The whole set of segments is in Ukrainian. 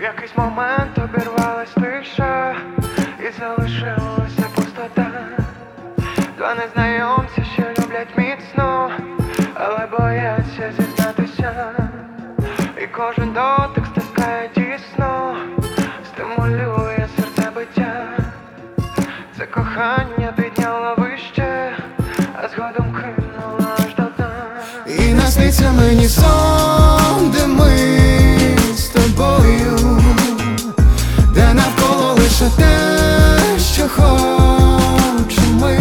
якийсь момент обірвалась тиша, і залишилася пустота. Два незнайомці, що люблять міцно, але бояться зізнатися. І кожен дотик стискає тісно, стимулює серцебиття. Це кохання підняло вище, а згодом кинуло аж до дна. І насниться мені сон, де ми з тобою, де навколо лише те, що хочемо ми,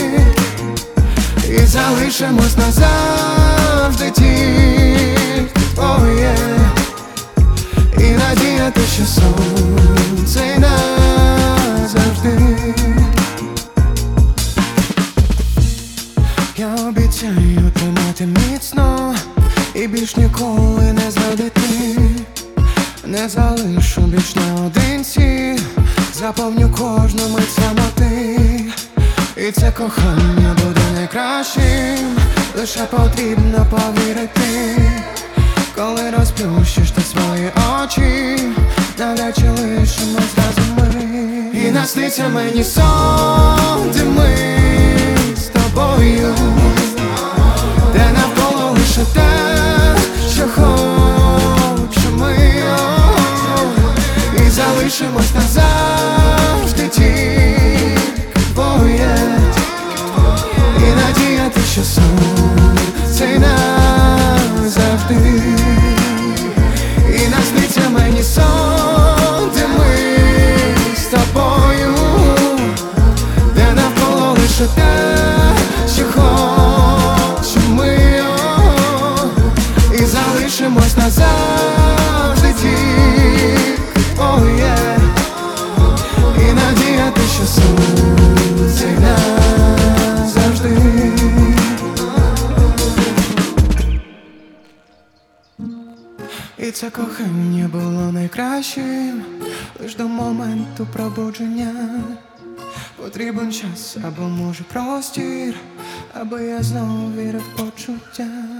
і залишимось назавжди тільки твоє. І надія те, що сонце й назавжди. Я обіцяю тримати міцно і більш ніколи не зрадити. Не залишу більш наодинці, заповню кожну мить самоти. І це кохання буде найкращим, лише потрібно повірити. Коли розплющиш ти свої очі, навряд чи лишимось разом ми. І насниться мені сон, де ми з тобою, де навколо лише те, що хочемо ми, і залишимось назавжди тільки твоє. І надія те, що сонце й назавжди. І насниться мені сон, де ми з тобою, де навколо лише те, що хочемо ми, і залишимось назавжди тільки твоє. І надія те, що сонце й назавжди. І це кохання було найкращим, лиш до моменту пробудження. Потрібен час або може простір, аби я знову вірив в почуття.